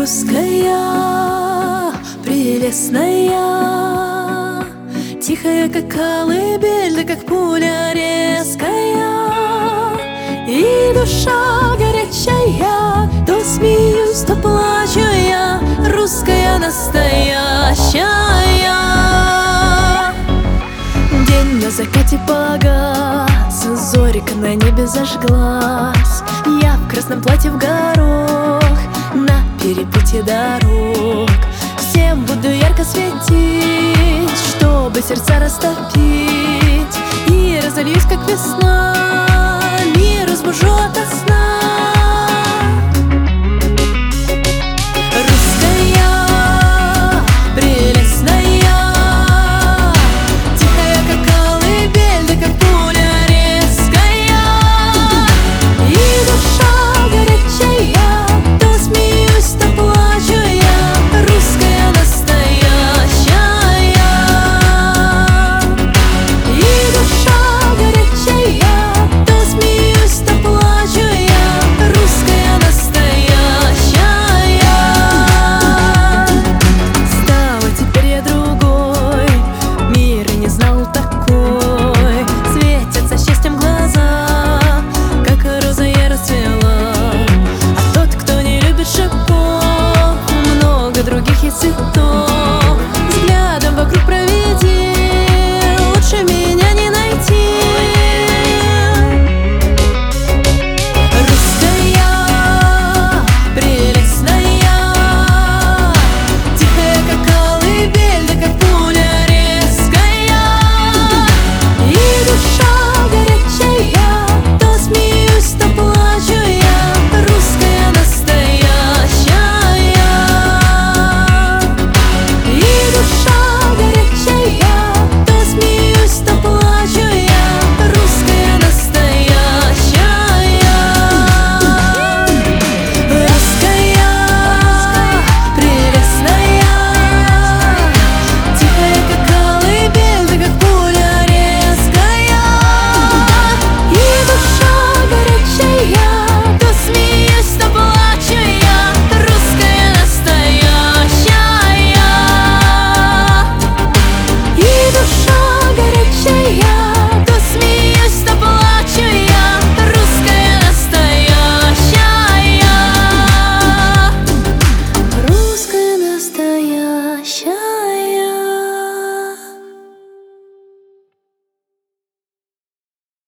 русская, прелестная, тихая, как колыбель, да как пуля резкая. И душа горячая, то смеюсь, то плачу я, русская настоящая. День на закате погас, зорька на небе зажглась. Я в красном платье в горох, на перепутье дорог. Всем буду ярко светить, чтобы сердца растопить, и разольюсь, как весна,